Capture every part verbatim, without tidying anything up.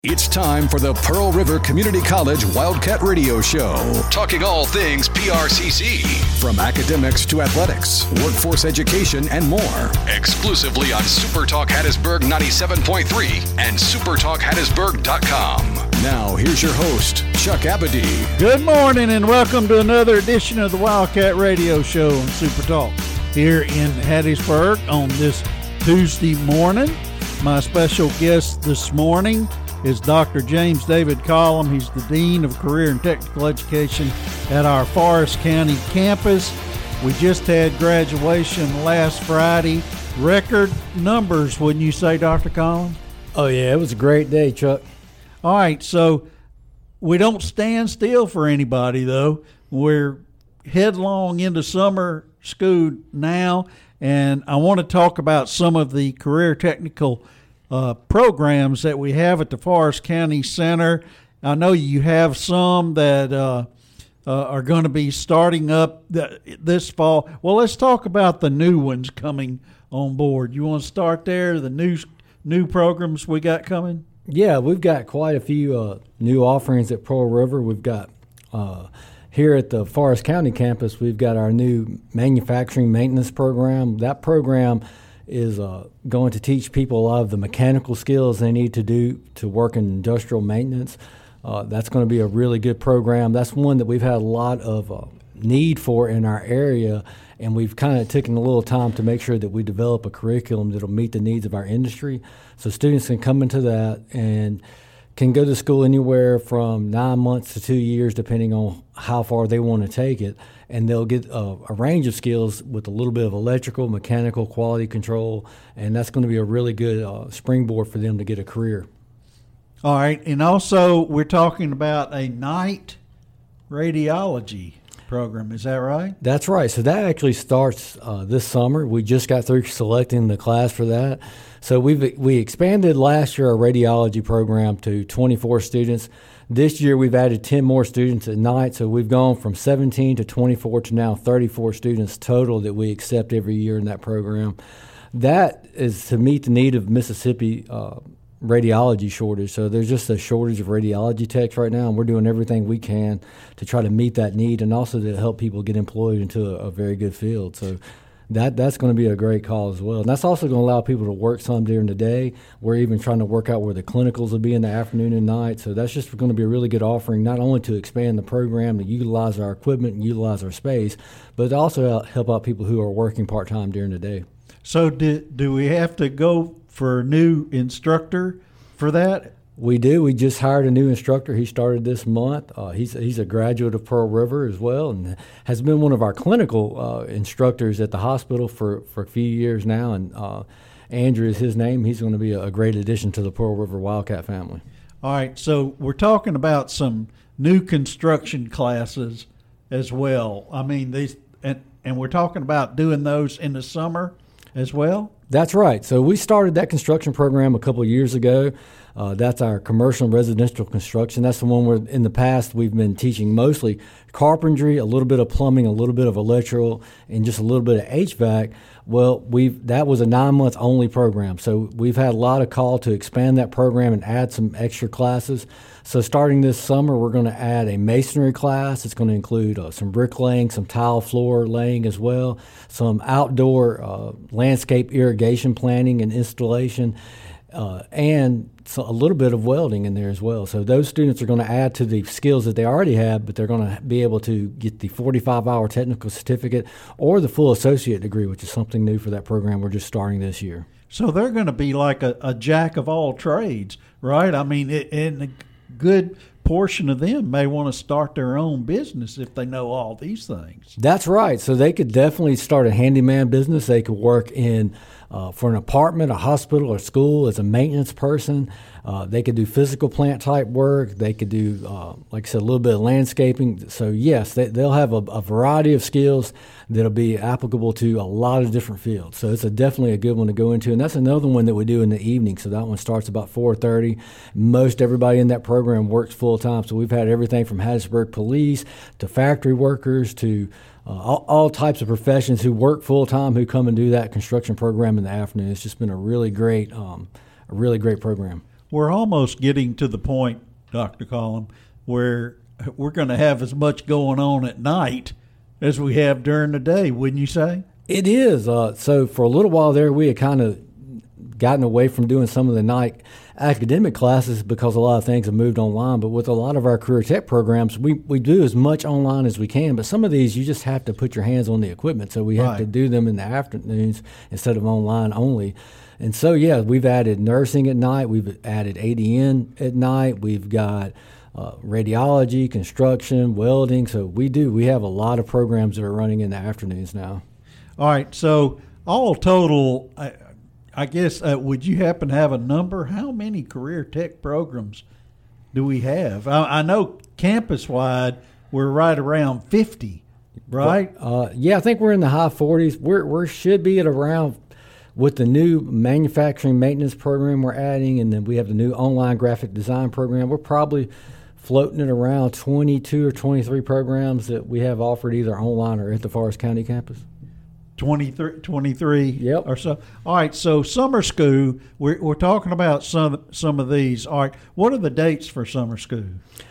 It's time for the Pearl River Community College Wildcat Radio Show. Talking all things P R C C. From academics to athletics, workforce education, and more. Exclusively on Super Talk Hattiesburg ninety-seven point three and super talk hattiesburg dot com. Now, here's your host, Chuck Abadie. Good morning and welcome to another edition of the Wildcat Radio Show on Super Talk here in Hattiesburg on this Tuesday morning. My special guest this morning is Doctor James David Collum. He's the Dean of Career and Technical Education at our Forrest County campus. We just had graduation last Friday. Record numbers, wouldn't you say, Doctor Collum? Oh, yeah, it was a great day, Chuck. All right, so we don't stand still for anybody, though. We're headlong into summer school now, and I want to talk about some of the career technical Uh, programs that we have at the Forrest County Center. I know you have some that uh, uh, are going to be starting up th- this fall. Well, let's talk about the new ones coming on board. You want to start there, the new new programs we got coming? Yeah, we've got quite a few uh, new offerings at Pearl River. We've got uh, here at the Forrest County campus, we've got our new manufacturing maintenance program. That program is uh, going to teach people a lot of the mechanical skills they need to do to work in industrial maintenance. Uh, that's going to be a really good program. That's one that we've had a lot of uh, need for in our area, and we've kind of taken a little time to make sure that we develop a curriculum that will meet the needs of our industry. So students can come into that and can go to school anywhere from nine months to two years, depending on how far they want to take it. And they'll get a, a range of skills with a little bit of electrical, mechanical, quality control, and that's going to be a really good uh, springboard for them to get a career. All right, and also we're talking about a night radiology program. Is that right? That's right. So that actually starts uh, this summer. We just got through selecting the class for that. So we've we expanded last year our radiology program to twenty-four students. This year we've added ten more students at night, so we've gone from seventeen to twenty-four to now thirty-four students total that we accept every year in that program. That is to meet the need of Mississippi uh, radiology shortage. So there's just a shortage of radiology techs right now, and we're doing everything we can to try to meet that need and also to help people get employed into a, a very good field. So that that's going to be a great call as well. And that's also going to allow people to work some during the day. We're even trying to work out where the clinicals will be in the afternoon and night. So that's just going to be a really good offering, not only to expand the program, to utilize our equipment and utilize our space, but to also help out people who are working part-time during the day. So do, do we have to go for a new instructor for that? We do. We just hired a new instructor. He started this month. Uh, he's he's a graduate of Pearl River as well, and has been one of our clinical uh, instructors at the hospital for, for a few years now. And uh, Andrew is his name. He's going to be a, a great addition to the Pearl River Wildcat family. All right. So we're talking about some new construction classes as well. I mean, these, and and we're talking about doing those in the summer as well. That's right. So we started that construction program a couple of years ago. Uh, that's our commercial and residential construction. That's the one where in the past we've been teaching mostly carpentry, a little bit of plumbing, a little bit of electrical, and just a little bit of H V A C. Well, we've that was a nine-month only program. So we've had a lot of call to expand that program and add some extra classes. So starting this summer, we're going to add a masonry class. It's going to include uh, some bricklaying, some tile floor laying as well, some outdoor uh, landscape irrigation planning and installation, uh, and so a little bit of welding in there as well. So those students are going to add to the skills that they already have, but they're going to be able to get the forty-five hour technical certificate or the full associate degree, which is something new for that program we're just starting this year. So they're going to be like a, a jack of all trades, right? I mean, it, and a good portion of them may want to start their own business if they know all these things. That's right. So they could definitely start a handyman business. They could work in uh, for an apartment, a hospital, or school as a maintenance person. Uh, they could do physical plant type work. They could do, uh, like I said, a little bit of landscaping. So yes, they, they'll have a, a variety of skills that'll be applicable to a lot of different fields. So it's a, definitely a good one to go into. And that's another one that we do in the evening. So that one starts about four thirty. Most everybody in that program works full time. So we've had everything from Hattiesburg police to factory workers to uh, all, all types of professions who work full time who come and do that construction program in the afternoon. It's just been a really great, um, a really great program. we're almost getting to the point, Doctor Collum, where we're going to have as much going on at night as we have during the day, wouldn't you say? It is. Uh, so for a little while there, we had kind of gotten away from doing some of the night academic classes because a lot of things have moved online. But with a lot of our career tech programs, we, we do as much online as we can. But some of these, you just have to put your hands on the equipment. So we have Right. to do them in the afternoons instead of online only. And so, yeah, we've added nursing at night. We've added A D N at night. We've got uh, radiology, construction, welding. So we do. We have a lot of programs that are running in the afternoons now. All right, so all total, I, I guess, uh, would you happen to have a number? How many career tech programs do we have? I, I know campus-wide we're right around fifty, right? Uh, yeah, I think we're in the high forties. We're we should be at around, with the new manufacturing maintenance program we're adding, and then we have the new online graphic design program. We're probably floating at around twenty-two or twenty-three programs that we have offered either online or at the Forrest County campus. twenty-three, twenty-three Yep. or so. All right, so summer school, we're, we're talking about some some of these. All right, what are the dates for summer school?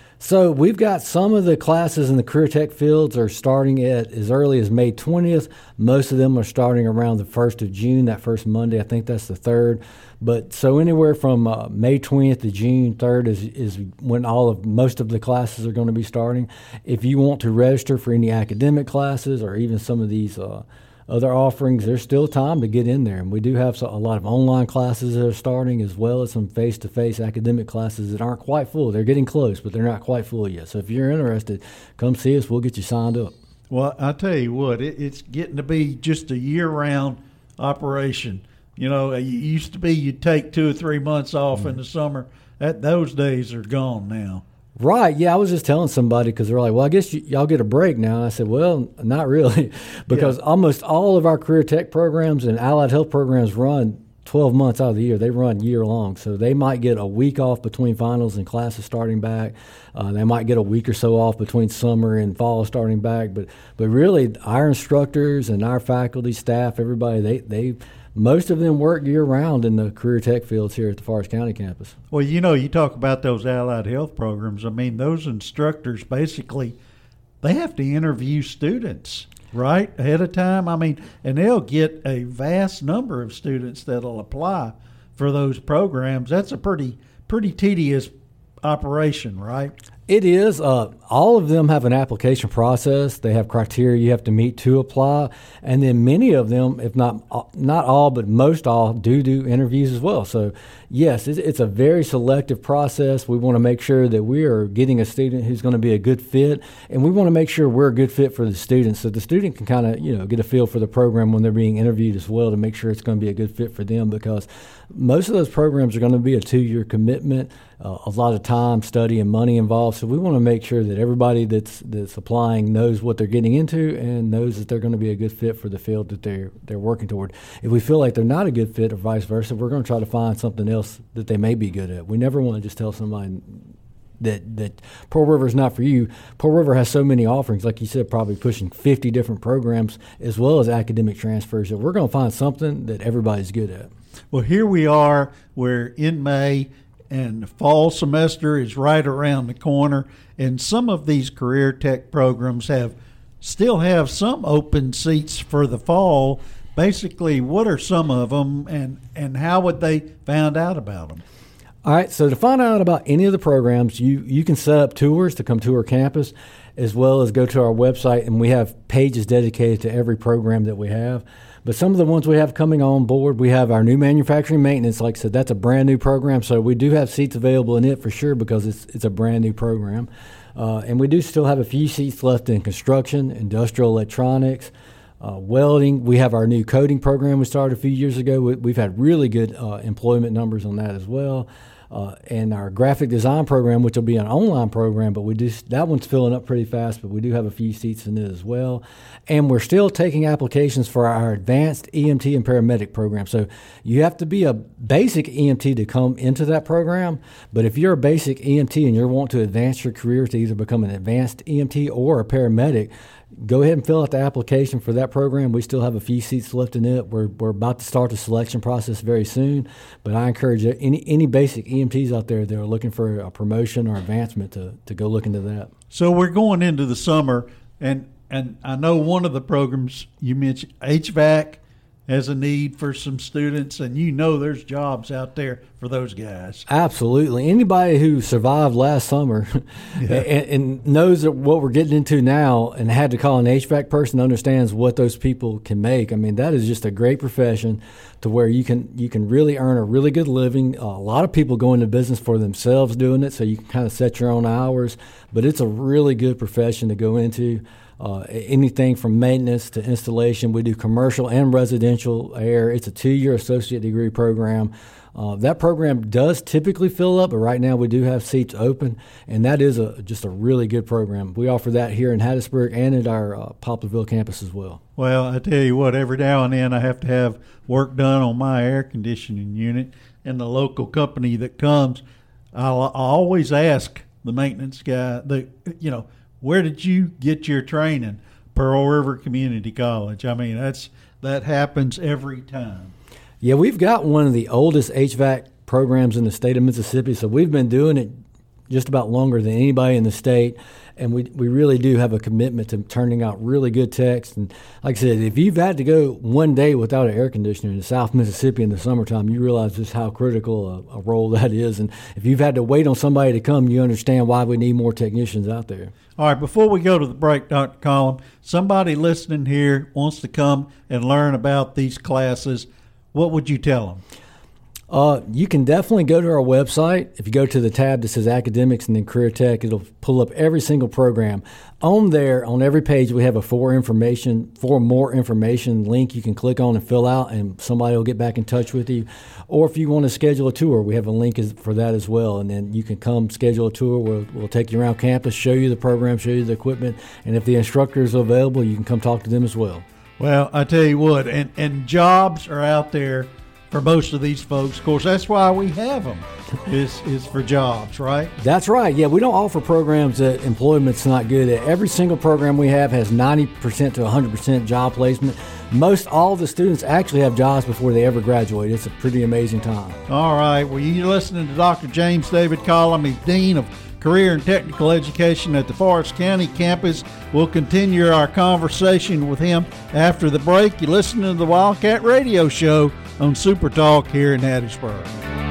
So we've got some of the classes in the career tech fields are starting at as early as May twentieth. Most of them are starting around the first of June, that first Monday. I think that's the third. But so anywhere from uh, May twentieth to June third is, is when all of most of the classes are going to be starting. If you want to register for any academic classes or even some of these uh, other offerings, there's still time to get in there. And we do have so, a lot of online classes that are starting, as well as some face-to-face academic classes that aren't quite full. They're getting close, but they're not quite full yet. So if you're interested, come see us. We'll get you signed up. Well, I tell you what, it, it's getting to be just a year-round operation. You know, it used to be you'd take two or three months off mm-hmm. in the summer. That those days are gone now. Right, yeah, I was just telling somebody because they're like, well, I guess y- y'all get a break now. And I said, well, not really, because yeah. almost all of our career tech programs and allied health programs run twelve months out of the year. They run year long, so they might get a week off between finals and classes starting back. Uh, they might get a week or so off between summer and fall starting back. But but really, our instructors and our faculty, staff, everybody, they they most of them work year-round in the career tech fields here at the Forrest County campus. Well, you know, you talk about those allied health programs. I mean, those instructors basically, they have to interview students, right, ahead of time. I mean, and they'll get a vast number of students that'll apply for those programs. That's a pretty pretty tedious operation, right? It is. Uh, all of them have an application process. They have criteria you have to meet to apply, and then many of them, if not not all, but most all, do do interviews as well. So, yes, it's, it's a very selective process. We want to make sure that we are getting a student who's going to be a good fit, and we want to make sure we're a good fit for the student, so the student can kind of you know get a feel for the program when they're being interviewed as well, to make sure it's going to be a good fit for them, because most of those programs are going to be a two-year commitment. Uh, a lot of time, study, and money involved. So we want to make sure that everybody that's that's applying knows what they're getting into and knows that they're going to be a good fit for the field that they're they're working toward. If we feel like they're not a good fit or vice versa, we're going to try to find something else that they may be good at. We never want to just tell somebody that that Pearl River is not for you. Pearl River has so many offerings, like you said, probably pushing fifty different programs as well as academic transfers, that we're going to find something that everybody's good at. Well, here we are. We're in May, and the fall semester is right around the corner, and some of these career tech programs have still have some open seats for the fall. Basically, what are some of them, and, and how would they find out about them? All right, so to find out about any of the programs, you, you can set up tours to come tour campus, as well as go to our website, and we have pages dedicated to every program that we have. But some of the ones we have coming on board, we have our new manufacturing maintenance. Like I said, that's a brand new program, so we do have seats available in it for sure, because it's it's a brand new program. Uh, and we do still have a few seats left in construction, industrial electronics, uh, welding. We have our new coding program we started a few years ago. We, we've had really good uh, employment numbers on that as well. Uh, and our graphic design program, which will be an online program, but we do that one's filling up pretty fast, but we do have a few seats in it as well. And we're still taking applications for our advanced E M T and paramedic program. So you have to be a basic E M T to come into that program, but if you're a basic E M T and you want to advance your career to either become an advanced E M T or a paramedic, go ahead and fill out the application for that program. We still have a few seats left in it. We're, we're about to start the selection process very soon, but I encourage any any basic E M Ts out there that are looking for a promotion or advancement to, to go look into that. So we're going into the summer, and, and I know one of the programs you mentioned, H V A C, has a need for some students, and you know there's jobs out there for those guys. Absolutely. Anybody who survived last summer yeah. and, and knows that what we're getting into now and had to call an H V A C person understands what those people can make. I mean, that is just a great profession to where you can you can really earn a really good living. Uh, a lot of people go into business for themselves doing it, so you can kind of set your own hours, but it's a really good profession to go into. Uh, anything from maintenance to installation. We do commercial and residential air. It's a two-year associate degree program. Uh, that program does typically fill up, but right now we do have seats open, and that is a just a really good program. We offer that here in Hattiesburg and at our uh, Poplarville campus as well. Well, I tell you what, every now and then I have to have work done on my air conditioning unit, and the local company that comes, I'll, I'll always ask the maintenance guy, the you know, where did you get your training? Pearl River Community College. I mean, that's that happens every time. Yeah, we've got one of the oldest H V A C programs in the state of Mississippi, so we've been doing it just about longer than anybody in the state, and we we really do have a commitment to turning out really good techs. And like I said, if you've had to go one day without an air conditioner in South Mississippi in the summertime, you realize just how critical a, a role that is. And if you've had to wait on somebody to come, you understand why we need more technicians out there. All right, before we go to the break, Doctor Collum, somebody listening here wants to come and learn about these classes. What would you tell them? Uh, you can definitely go to our website. If you go to the tab that says Academics and then Career Tech, it'll pull up every single program. On there, on every page, we have a for information, for more information link you can click on and fill out, and somebody will get back in touch with you. Or if you want to schedule a tour, we have a link for that as well. And then you can come schedule a tour. We'll, we'll take you around campus, show you the program, show you the equipment, and if the instructor is available, you can come talk to them as well. Well, I tell you what, and, and jobs are out there for most of these folks. Of course, that's why we have them, is is for jobs, right? That's right. Yeah, we don't offer programs that employment's not good at. Every single program we have has ninety percent to one hundred percent job placement. Most all the students actually have jobs before they ever graduate. It's a pretty amazing time. All right. Well, you're listening to Doctor James David Collum. He's Dean of Career and Technical Education at the Forrest County campus. We'll continue our conversation with him after the break. You're listening to the Wildcat Radio Show on Super Talk here in Hattiesburg.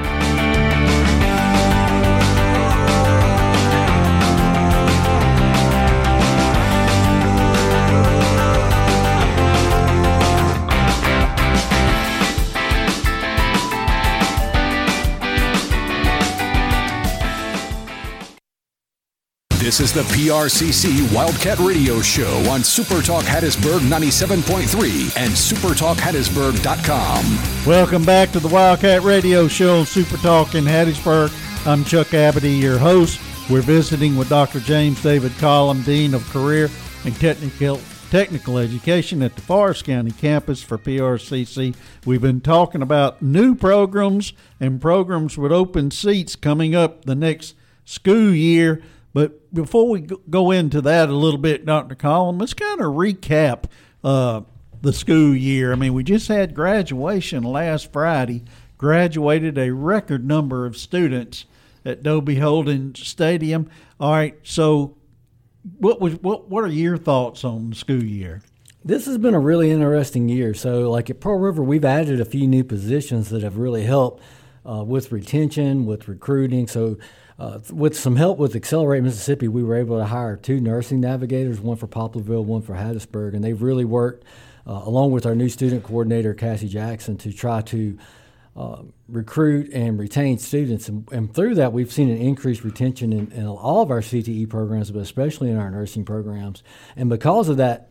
This is the P R C C Wildcat Radio Show on Super Talk Hattiesburg ninety-seven point three and super talk hattiesburg dot com. Welcome back to the Wildcat Radio Show on Super Talk in Hattiesburg. I'm Chuck Abity, your host. We're visiting with Doctor James David Collum, Dean of Career and Technical Technical Education at the Forrest County campus for P R C C. We've been talking about new programs and programs with open seats coming up the next school year. But before we go into that a little bit, Doctor Collum, let's kind of recap uh, the school year. I mean, we just had graduation last Friday, graduated a record number of students at Dobie Holden Stadium. All right, so what was what what are your thoughts on the school year? This has been a really interesting year. So, like at Pearl River, we've added a few new positions that have really helped uh, with retention, with recruiting. So, Uh, with some help with Accelerate Mississippi, we were able to hire two nursing navigators, one for Poplarville, one for Hattiesburg, and they've really worked, uh, along with our new student coordinator, Cassie Jackson, to try to uh, recruit and retain students. And, and through that, we've seen an increased retention in, in all of our C T E programs, but especially in our nursing programs. And because of that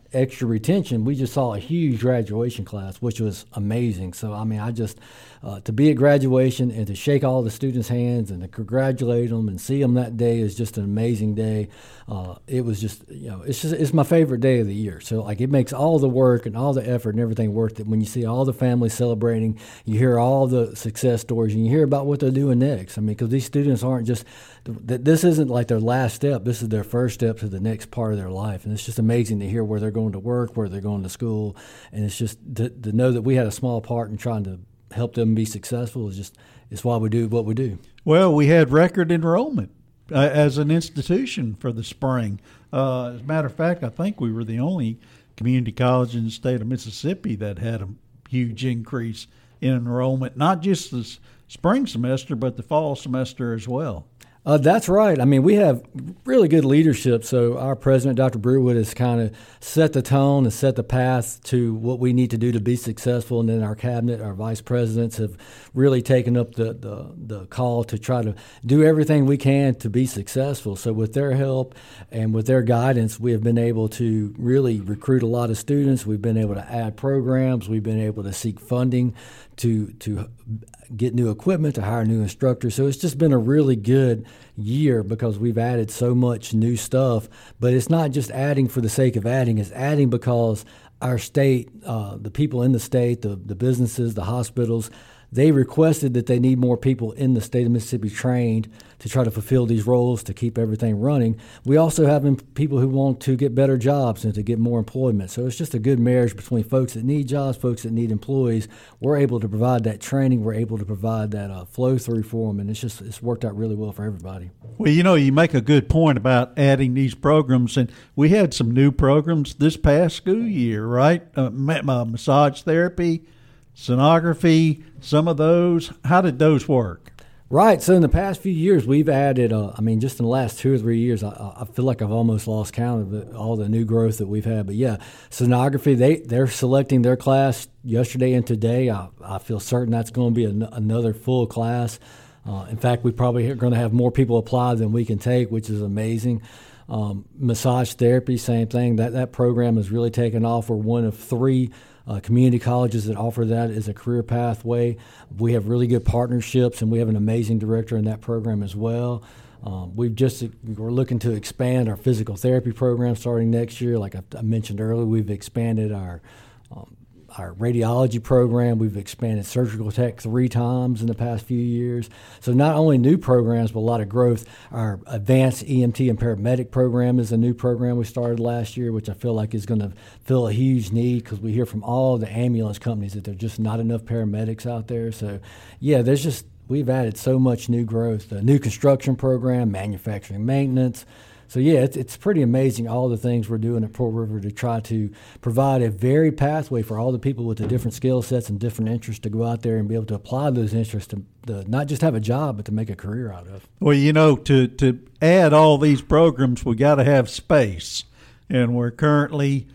extra retention, we just saw a huge graduation class, which was amazing. So, I mean, I just, uh, to be at graduation and to shake all the students' hands and to congratulate them and see them that day is just an amazing day. Uh, it was just, you know, it's just, it's my favorite day of the year. So, like, it makes all the work and all the effort and everything worth it when you see all the families celebrating, you hear all the success stories, and you hear about what they're doing next. I mean, because these students aren't just, this isn't like their last step. This is their first step to the next part of their life. And it's just amazing to hear where they're going to work, where they're going to school. And it's just to, to know that we had a small part in trying to help them be successful is just, it's why we do what we do. Well, we had record enrollment uh, as an institution for the spring. Uh, as a matter of fact, I think we were the only community college in the state of Mississippi that had a huge increase in enrollment, not just the spring semester, but the fall semester as well. Uh, that's right. I mean, we have really good leadership. So our president, Doctor Brewood, has kind of set the tone and set the path to what we need to do to be successful. And then our cabinet, our vice presidents have really taken up the, the, the call to try to do everything we can to be successful. So with their help and with their guidance, we have been able to really recruit a lot of students. We've been able to add programs. We've been able to seek funding to to get new equipment, to hire new instructors. So it's just been a really good year because we've added so much new stuff. But it's not just adding for the sake of adding. It's adding because our state, uh, the people in the state, the, the businesses, the hospitals, they requested that they need more people in the state of Mississippi trained to try to fulfill these roles, to keep everything running. We also have people who want to get better jobs and to get more employment. So it's just a good marriage between folks that need jobs, folks that need employees. We're able to provide that training. We're able to provide that uh, flow through for them, and it's just it's worked out really well for everybody. Well, you know, you make a good point about adding these programs, and we had some new programs this past school year, right? Uh, massage therapy, sonography, some of those. How did those work? Right. So in the past few years, we've added, uh, I mean, just in the last two or three years, I, I feel like I've almost lost count of the, all the new growth that we've had. But, yeah, sonography, they, they're selecting their class yesterday and today. I, I feel certain that's going to be an, another full class. Uh, in fact, we probably are going to have more people apply than we can take, which is amazing. Um, massage therapy, same thing. That, that program has really taken off. We're one of three Uh, community colleges that offer that as a career pathway. We have really good partnerships, and we have an amazing director in that program as well. Um, we've just we're looking to expand our physical therapy program starting next year. Like I, I mentioned earlier, we've expanded our um, our radiology program. We've expanded surgical tech three times in the past few years. So not only new programs, but a lot of growth. Our advanced E M T and paramedic program is a new program we started last year, which I feel like is going to fill a huge need because we hear from all the ambulance companies that there's just not enough paramedics out there. So, yeah, there's just we've added so much new growth. The new construction program, manufacturing maintenance. So, yeah, it's, it's pretty amazing all the things we're doing at Pearl River to try to provide a varied pathway for all the people with the different skill sets and different interests to go out there and be able to apply those interests to, to not just have a job, but to make a career out of. Well, you know, to, to add all these programs, we got to have space. And we're currently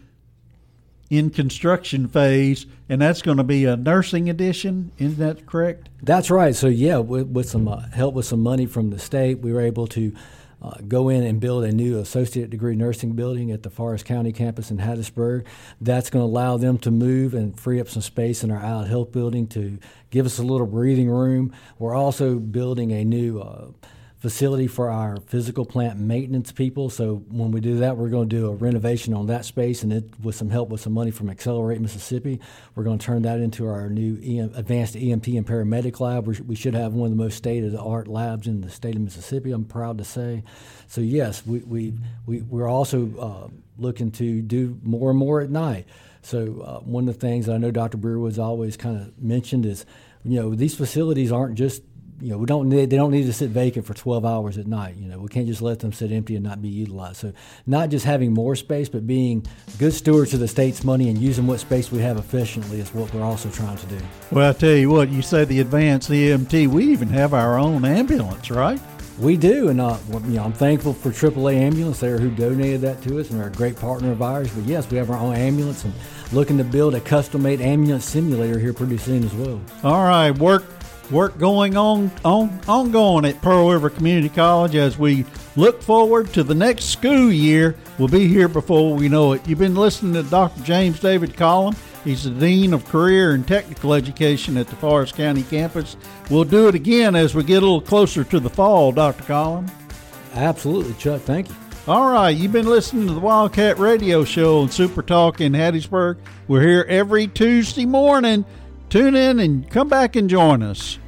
in construction phase, and that's going to be a nursing addition. Isn't that correct? That's right. So, yeah, with, with some uh, help with some money from the state, we were able to Uh, go in and build a new associate degree nursing building at the Forest County campus in Hattiesburg. That's going to allow them to move and free up some space in our Allied Health building to give us a little breathing room. We're also building a new uh, facility for our physical plant maintenance people. So when we do that, we're going to do a renovation on that space, and it, with some help with some money from Accelerate Mississippi, we're going to turn that into our new E M, advanced E M T and paramedic lab. We, we should have one of the most state-of-the-art labs in the state of Mississippi, I'm proud to say. So yes, we, we, we, we're also uh, looking to do more and more at night. So uh, one of the things I know Doctor Brewood's always kind of mentioned is, you know, these facilities aren't just You know, we don't need, they don't need to sit vacant for twelve hours at night. You know, we can't just let them sit empty and not be utilized. So not just having more space, but being good stewards of the state's money and using what space we have efficiently is what we're also trying to do. Well, I tell you what, you say the advanced E M T, we even have our own ambulance, right? We do, and uh, you know, I'm thankful for triple A Ambulance there who donated that to us, and they're a great partner of ours. But yes, we have our own ambulance and looking to build a custom-made ambulance simulator here pretty soon as well. All right, work work going on, on ongoing at Pearl River Community College as we look forward to the next school year. We'll be here before we know it. You've been listening to Doctor James David Collin. He's the Dean of Career and Technical Education at the Forest County campus. We'll do it again as we get a little closer to the fall, Doctor Collin. Absolutely, Chuck. Thank you. All right, you've been listening to the Wildcat Radio Show on Super Talk in Hattiesburg. We're here every Tuesday morning. Tune in and come back and join us.